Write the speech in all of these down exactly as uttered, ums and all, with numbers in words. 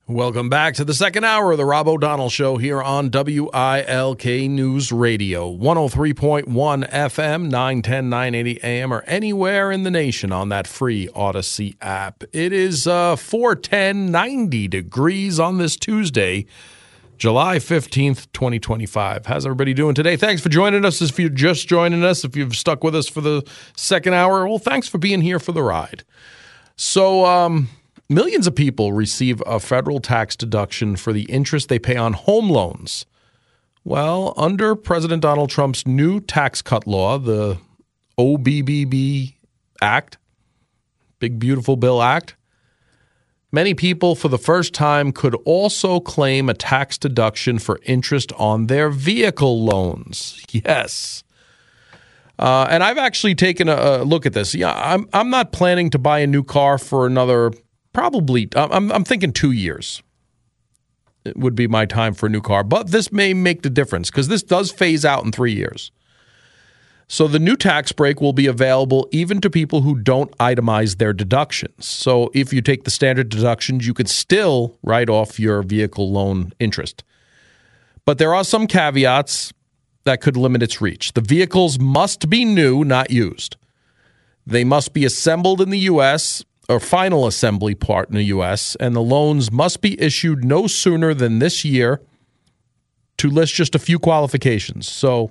Welcome back to the second hour of the Rob O'Donnell Show here on W I L K News Radio, one oh three point one F M, nine ten, nine eighty A M, or anywhere in the nation on that free Odyssey app. It is uh, four ten, ninety degrees on this Tuesday, July fifteenth, twenty twenty-five. How's everybody doing today? Thanks for joining us. If you're just joining us, if you've stuck with us for the second hour, well, thanks for being here for the ride. So, um... millions of people receive a federal tax deduction for the interest they pay on home loans. Well, under President Donald Trump's new tax cut law, the O B B B Act, Big Beautiful Bill Act, many people for the first time could also claim a tax deduction for interest on their vehicle loans. Yes. Uh, and I've actually taken a, a look at this. Yeah, I'm I'm not planning to buy a new car for another Probably, I'm, I'm thinking two years it would be my time for a new car. But this may make the difference because this does phase out in three years. So the new tax break will be available even to people who don't itemize their deductions. So if you take the standard deductions, you could still write off your vehicle loan interest. But there are some caveats that could limit its reach. The vehicles must be new, not used. They must be assembled in the U S or final assembly part in the U S, and the loans must be issued no sooner than this year, to list just a few qualifications. So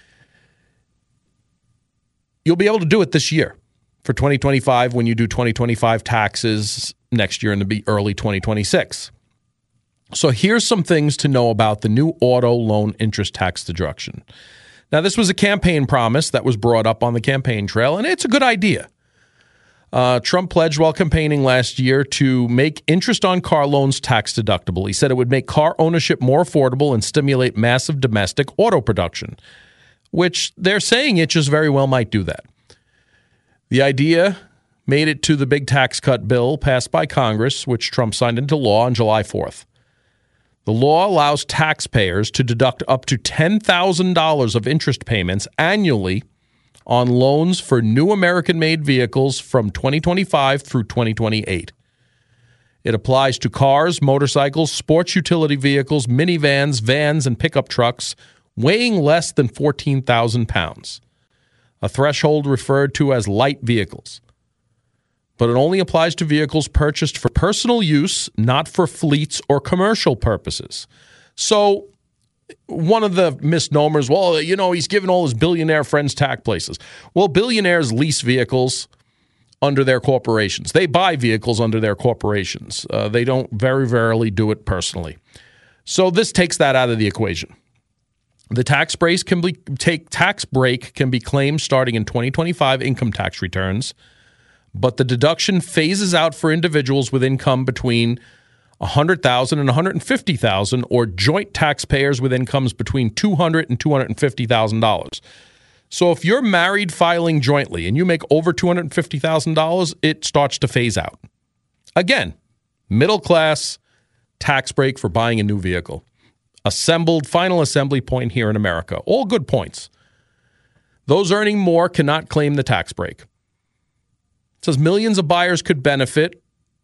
you'll be able to do it this year for twenty twenty-five when you do twenty twenty-five taxes next year in the early twenty twenty-six. So here's some things to know about the new auto loan interest tax deduction. Now, this was a campaign promise that was brought up on the campaign trail, and it's a good idea. Uh, Trump pledged while campaigning last year to make interest on car loans tax deductible. He said it would make car ownership more affordable and stimulate massive domestic auto production, which they're saying it just very well might do that. The idea made it to the big tax cut bill passed by Congress, which Trump signed into law on July fourth. The law allows taxpayers to deduct up to ten thousand dollars of interest payments annually on loans for new American-made vehicles from twenty twenty-five through twenty twenty-eight. It applies to cars, motorcycles, sports utility vehicles, minivans, vans, and pickup trucks weighing less than fourteen thousand pounds, a threshold referred to as light vehicles. But it only applies to vehicles purchased for personal use, not for fleets or commercial purposes. So one of the misnomers, well, you know, he's giving all his billionaire friends tax places. Well, billionaires lease vehicles under their corporations. They buy vehicles under their corporations. Uh, they don't very rarely do it personally. So this takes that out of the equation. The tax break can be take tax break can be claimed starting in twenty twenty-five income tax returns, but the deduction phases out for individuals with income between one hundred thousand dollars and one hundred fifty thousand dollars, or joint taxpayers with incomes between two hundred thousand dollars and two hundred fifty thousand dollars. So if you're married filing jointly and you make over two hundred fifty thousand dollars, it starts to phase out. Again, middle class tax break for buying a new vehicle. Assembled, final assembly point here in America. All good points. Those earning more cannot claim the tax break. It says millions of buyers could benefit.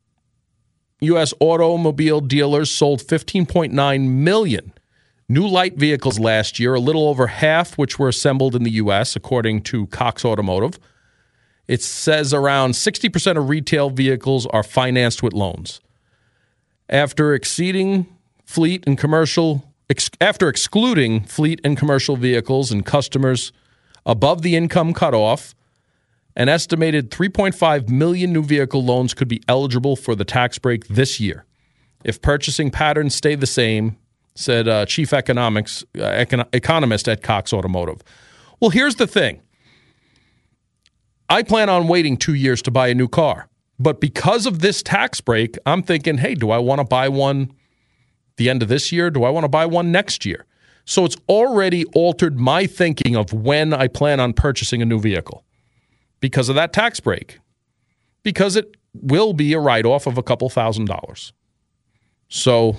U S automobile dealers sold fifteen point nine million new light vehicles last year, a little over half which were assembled in the U S, according to Cox Automotive. It says around sixty percent of retail vehicles are financed with loans. After exceeding fleet and commercial, ex, after excluding fleet and commercial vehicles and customers above the income cutoff, an estimated three point five million new vehicle loans could be eligible for the tax break this year if purchasing patterns stay the same, said uh, chief economics uh, econ- economist at Cox Automotive. Well, here's the thing. I plan on waiting two years to buy a new car, but because of this tax break, I'm thinking, hey, do I want to buy one the end of this year? Do I want to buy one next year? So it's already altered my thinking of when I plan on purchasing a new vehicle. Because of that tax break, because it will be a write-off of a couple thousand dollars. So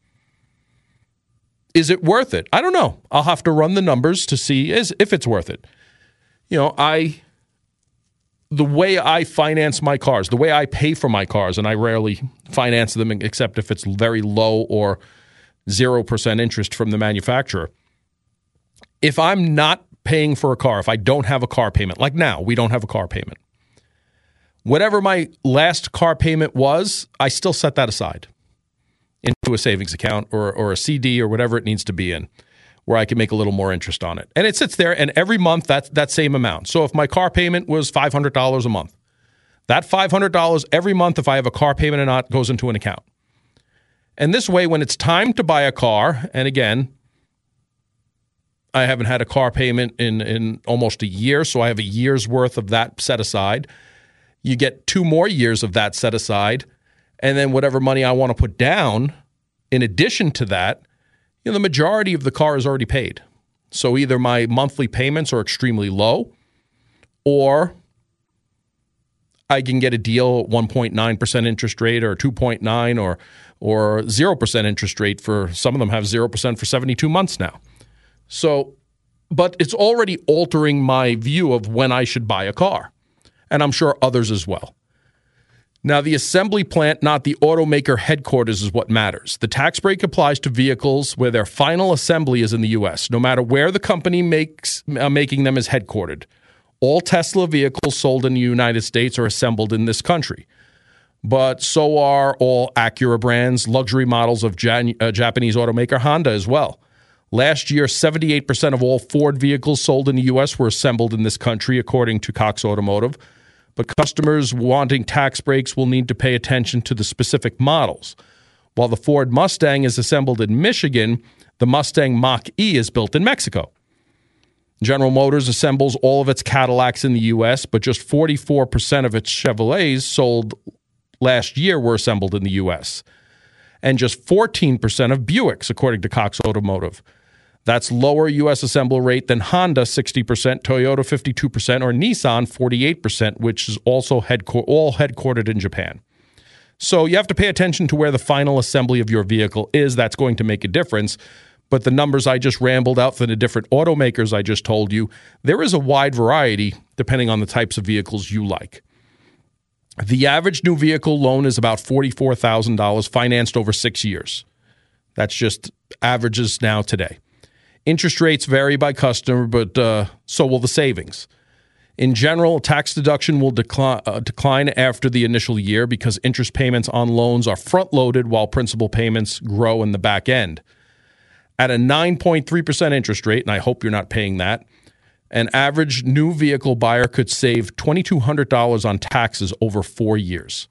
is it worth it? I don't know. I'll have to run the numbers to see as if it's worth it. You know, I the way I finance my cars, the way I pay for my cars, and I rarely finance them except if it's very low or zero percent interest from the manufacturer. If I'm not paying for a car, if I don't have a car payment, like now, we don't have a car payment, whatever my last car payment was, I still set that aside into a savings account or, or a C D or whatever it needs to be in, where I can make a little more interest on it. And it sits there, and every month, that's that same amount. So if my car payment was five hundred dollars a month, that five hundred dollars every month, if I have a car payment or not, goes into an account. And this way, when it's time to buy a car, and again, I haven't had a car payment in, in almost a year, so I have a year's worth of that set aside. You get two more years of that set aside, and then whatever money I want to put down, in addition to that, you know, the majority of the car is already paid. So either my monthly payments are extremely low, or I can get a deal at one point nine percent interest rate or two point nine or or zero percent interest rate for some of them have zero percent for seventy-two months now. So, but it's already altering my view of when I should buy a car, and I'm sure others as well. Now, the assembly plant, not the automaker headquarters, is what matters. The tax break applies to vehicles where their final assembly is in the U S, no matter where the company makes uh, making them is headquartered. All Tesla vehicles sold in the United States are assembled in this country. But so are all Acura brands, luxury models of Jan- uh, Japanese automaker Honda as well. Last year, seventy-eight percent of all Ford vehicles sold in the U S were assembled in this country, according to Cox Automotive. But customers wanting tax breaks will need to pay attention to the specific models. While the Ford Mustang is assembled in Michigan, the Mustang Mach-E is built in Mexico. General Motors assembles all of its Cadillacs in the U S, but just forty-four percent of its Chevrolets sold last year were assembled in the U S, and just fourteen percent of Buicks, according to Cox Automotive. That's lower U S assembly rate than Honda, sixty percent, Toyota, fifty-two percent, or Nissan, forty-eight percent, which is also headqu- all headquartered in Japan. So you have to pay attention to where the final assembly of your vehicle is. That's going to make a difference. But the numbers I just rambled out for the different automakers I just told you, there is a wide variety depending on the types of vehicles you like. The average new vehicle loan is about forty-four thousand dollars financed over six years. That's just averages now today. Interest rates vary by customer, but uh, so will the savings. In general, tax deduction will decline, uh, decline after the initial year because interest payments on loans are front-loaded while principal payments grow in the back end. At a nine point three percent interest rate, and I hope you're not paying that, an average new vehicle buyer could save two thousand two hundred dollars on taxes over four years.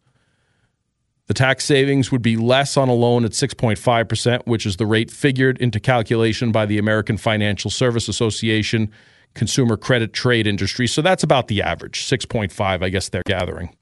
The tax savings would be less on a loan at six point five percent, which is the rate figured into calculation by the American Financial Service Association Consumer Credit Trade Industry. So that's about the average, six point five, I guess they're gathering.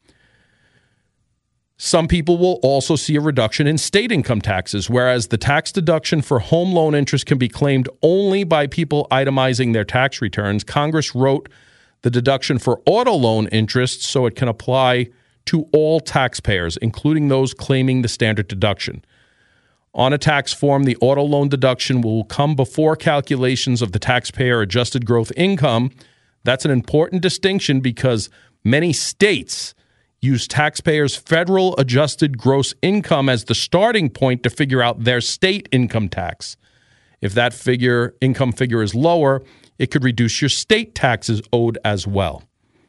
Some people will also see a reduction in state income taxes, whereas the tax deduction for home loan interest can be claimed only by people itemizing their tax returns. Congress wrote the deduction for auto loan interest so it can apply to all taxpayers, including those claiming the standard deduction. On a tax form, the auto loan deduction will come before calculations of the taxpayer adjusted gross income. That's an important distinction because many states use taxpayers' federal adjusted gross income as the starting point to figure out their state income tax. If that figure income figure is lower, it could reduce your state taxes owed as well.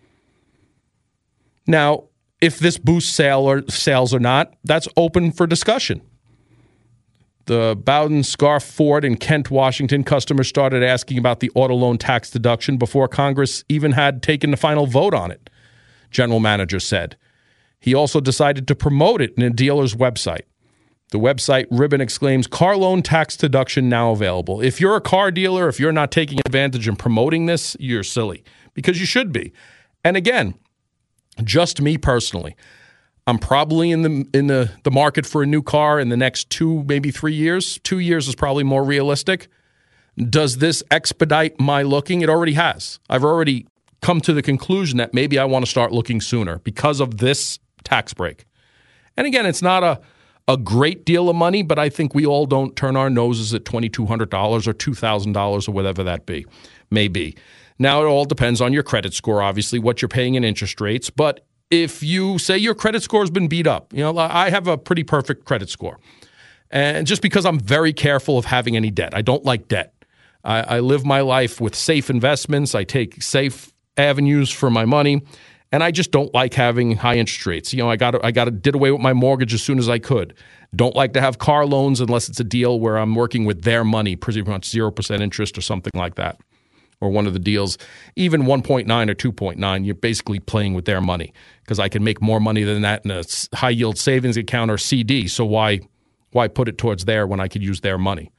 Now, if this boosts sale or sales or not, that's open for discussion. The Bowden Scarf Ford in Kent, Washington customers started asking about the auto loan tax deduction before Congress even had taken the final vote on it, general manager said. He also decided to promote it in a dealer's website. The website ribbon exclaims, car loan tax deduction now available. If you're a car dealer, if you're not taking advantage and promoting this, you're silly, because you should be. And again, just me personally, I'm probably in the in the, the market for a new car in the next two, maybe three years. Two years is probably more realistic. Does this expedite my looking? It already has. I've already come to the conclusion that maybe I want to start looking sooner because of this tax break. And again, it's not a, a great deal of money, but I think we all don't turn our noses at two thousand two hundred dollars or two thousand dollars or whatever that be may be. Now, it all depends on your credit score, obviously, what you're paying in interest rates. But if you say your credit score has been beat up, you know, I have a pretty perfect credit score. And just because I'm very careful of having any debt, I don't like debt. I, I live my life with safe investments. I take safe avenues for my money. And I just don't like having high interest rates. You know, I got I got to did away with my mortgage as soon as I could. Don't like to have car loans unless it's a deal where I'm working with their money, pretty much zero percent interest or something like that. Or one of the deals, even one point nine or two point nine, you're basically playing with their money because I can make more money than that in a high-yield savings account or C D. So why why put it towards there when I could use their money?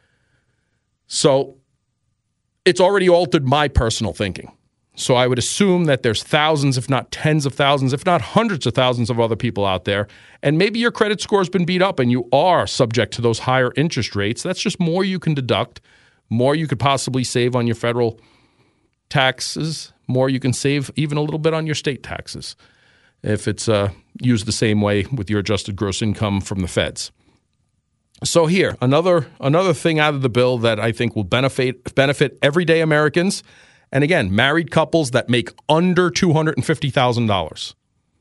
So it's already altered my personal thinking. So I would assume that there's thousands, if not tens of thousands, if not hundreds of thousands of other people out there. And maybe your credit score has been beat up and you are subject to those higher interest rates. That's just more you can deduct, more you could possibly save on your federal taxes, more you can save even a little bit on your state taxes if it's uh, used the same way with your adjusted gross income from the feds. So here, another another thing out of the bill that I think will benefit benefit everyday Americans. And again, married couples that make under two hundred fifty thousand dollars.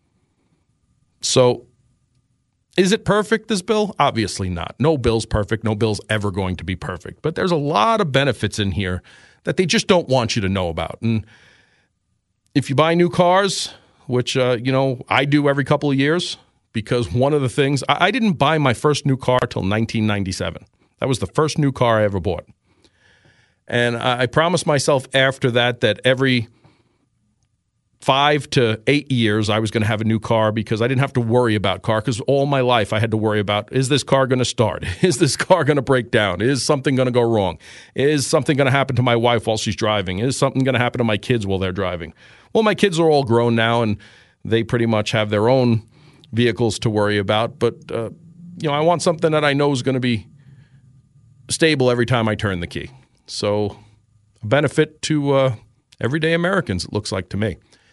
So is it perfect, this bill? Obviously not. No bill's perfect. No bill's ever going to be perfect. But there's a lot of benefits in here that they just don't want you to know about. And if you buy new cars, which, uh, you know, I do every couple of years, because one of the things, I, I didn't buy my first new car till nineteen ninety-seven. That was the first new car I ever bought. And I promised myself after that that every five to eight years I was going to have a new car because I didn't have to worry about car because all my life I had to worry about, is this car going to start? Is this car going to break down? Is something going to go wrong? Is something going to happen to my wife while she's driving? Is something going to happen to my kids while they're driving? Well, my kids are all grown now and they pretty much have their own vehicles to worry about. But, uh, you know, I want something that I know is going to be stable every time I turn the key. So a benefit to uh, everyday Americans, it looks like to me.